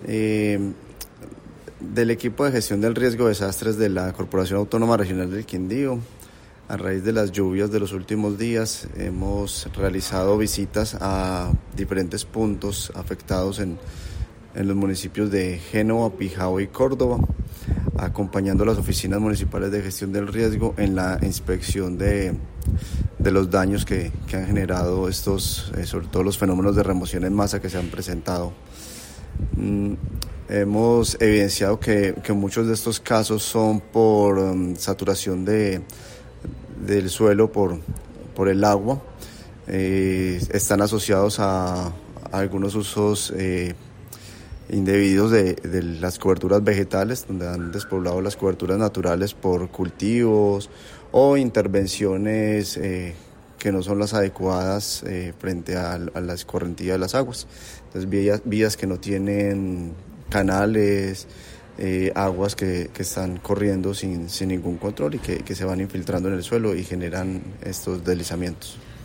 del equipo de gestión del riesgo de desastres de la Corporación Autónoma Regional del Quindío. A raíz de las lluvias de los últimos días hemos realizado visitas a diferentes puntos afectados en los municipios de Génova, Pijao y Córdoba, acompañando a las oficinas municipales de gestión del riesgo en la inspección de los daños que han generado estos, sobre todo los fenómenos de remoción en masa que se han presentado. Hemos evidenciado que muchos de estos casos son por saturación del suelo por el agua. Están asociados a algunos usos indebidos de las coberturas vegetales, donde han despoblado las coberturas naturales por cultivos o intervenciones que no son las adecuadas frente a la escorrentía de las aguas. Entonces, vías que no tienen canales, aguas que están corriendo sin ningún control y que se van infiltrando en el suelo y generan estos deslizamientos.